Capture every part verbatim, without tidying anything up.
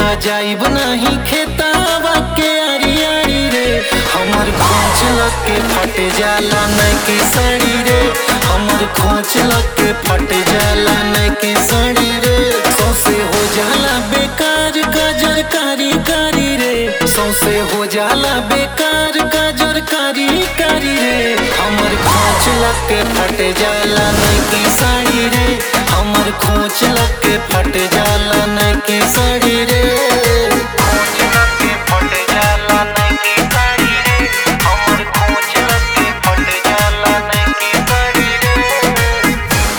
त जाइब नहीं खेतावा के आरी आरी रे। हमर खोच लग के फट जाला नहीं के साड़ी रे। हमर खोच लग के फट जाला नहीं के साड़ी रे। सौसे हो जाला बेकार गाजर कारी कारी रे। सौसे हो जाला बेकार गाजर कारी कारी रे। हमर खोच लग के फट जाला नहीं के साड़ी रे। हमर खोच लग के फट जाला नहीं के साड़ी रे। खोच लग के फट जाला नहीं के साड़ी रे। हमर खोच लग के फट जाला नहीं के साड़ी रे।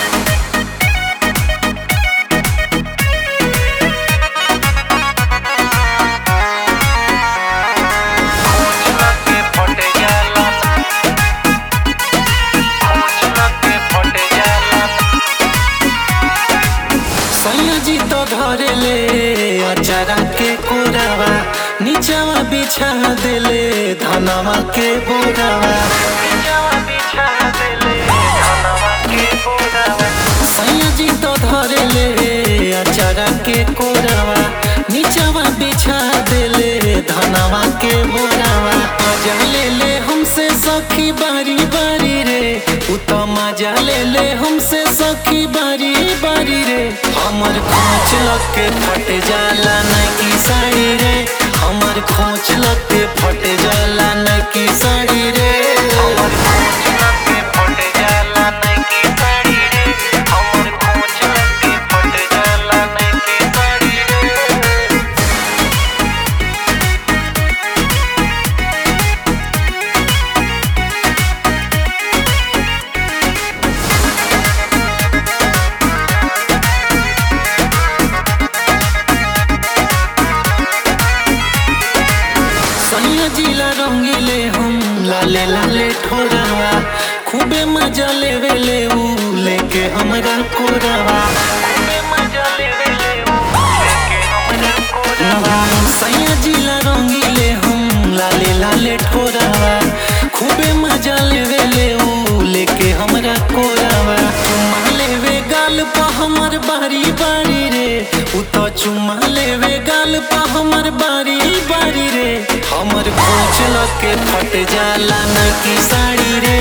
खोच लग के फट जाला खोच लग के फट जाला। सैया जी तो धरे ले अचारा के कोरावा। नीचवा बिछा देले धनवा के बोरावा। नीचवा बिछा देले धनवा के बोरावा। सैया जी तो धरे ले अचारा के कोरावा। नीचवा बिछा देले धनवा के बोरावा। मजा ले ले हमसे सखी बारी बारी रे। उ तो मजा ले ले हमसे सखी बारी बारी रे। हमर खोच लग के फट जाला नहीं की साड़ी रे। हमर खोच लग के फट जाला नहीं की साड़ी रे। हमर खोच लग के फट जाला नहीं की साड़ी रे। हमर खोच लग के फट जाला नहीं की साड़ी रे। सैया जिला रंगीले हम लाले लाले ठोरावा। खूबे मजा लेवे ले उ लेके हमरा कोरावा। खूबे मजा लेवे ले उ लेके हमरा कोरावा। सैया जिला रंगीले हम लाले लाले ठोरावा। खूबे मजा लेवे ले उ लेके हमरा कोरावा। चुम्मा लेवे गाल पा हमर बारी बारी रे। उ तो चुम्मा लेवे गाल पा हमर बारी बारी रे। हमर खोच लग के फट जाला नहीं की साड़ी रे।